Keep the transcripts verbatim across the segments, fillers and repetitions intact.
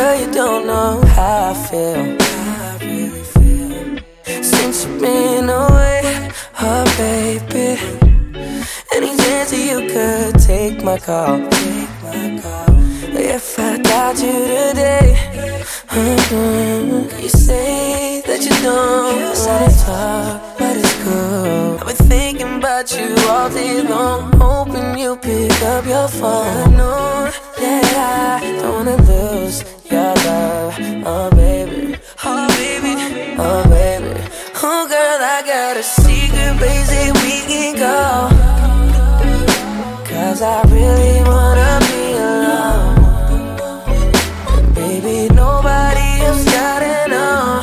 Girl, you don't know how I feel, how I really feel. Since you've been away, oh baby. Any chance that you could take my call, take my call. If I got you today, mm-hmm. You say that you don't wanna talk, but it's cool. I've been thinking about you all day long, hoping you pick up your phone. I know that I don't wanna lose your love, oh baby, oh baby, oh baby. Oh girl, I got a secret place that we can go, 'cause I really wanna be alone. And baby, nobody else gotta know.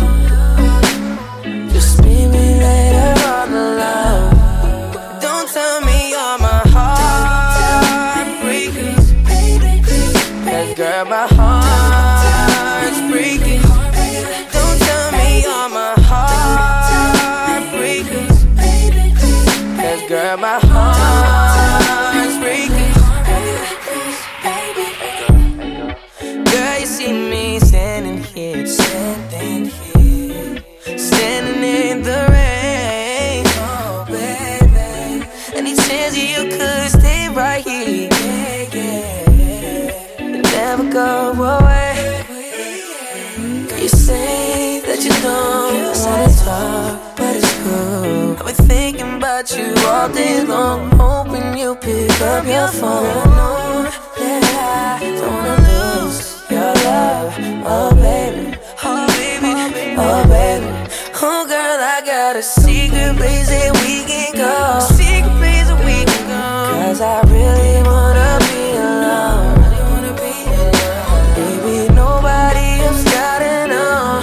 Just meet me later on the love. Don't tell me you're my heartbreaker, 'cause girl, my heart's breaking. Don't tell me you're my heartbreaker, 'cause girl, my heart's breaking. Girl, you see me standing here, standing here, standing in the rain, oh baby. Any chance you could stay right here, yeah, yeah, and never go away. You say that you don't wanna talk, but it's cool. I've been thinking about you all day long, hoping you pick up your phone. I know that I don't wanna lose your love, oh baby, oh baby, oh baby. Oh girl, I got a secret place that we can go, secret place that we can go, 'cause I really wanna be alone. Baby, nobody else gotta know.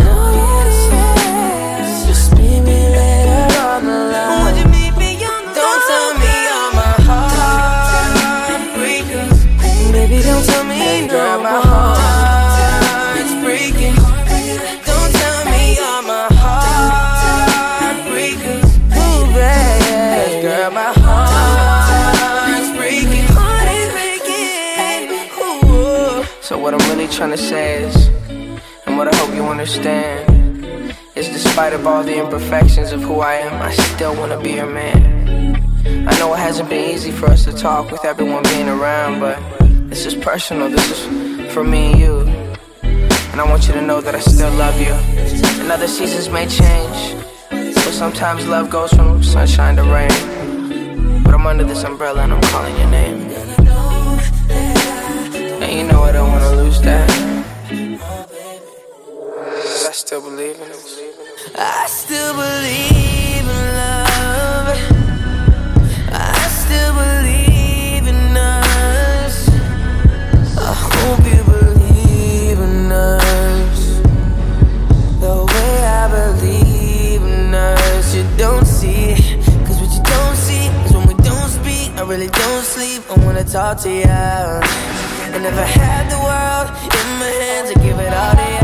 Just meet me later on the line. Don't tell me you're my heartbreaker, baby, don't tell me no my heart's breaking. Don't tell me you're my heartbreaker, ooh baby, girl, my heart's breaking, heart is breaking, ooh. So what I'm really trying to say is, and what I hope you understand, is despite of all the imperfections of who I am, I still wanna be your man. I know it hasn't been easy for us to talk with everyone being around, but this is personal, this is for me and you. And I want you to know that I still love you. And other seasons may change, but sometimes love goes from sunshine to rain. But I'm under this umbrella and I'm calling your name. And you know I don't wanna lose that. I still believe in it. I still believe in love. I still believe in us. I hope you believe in us the way I believe in us. You don't see, 'cause what you don't see is when we don't speak, I really don't sleep. I wanna talk to you. And if I had the world in my hands, I'd give it all to you.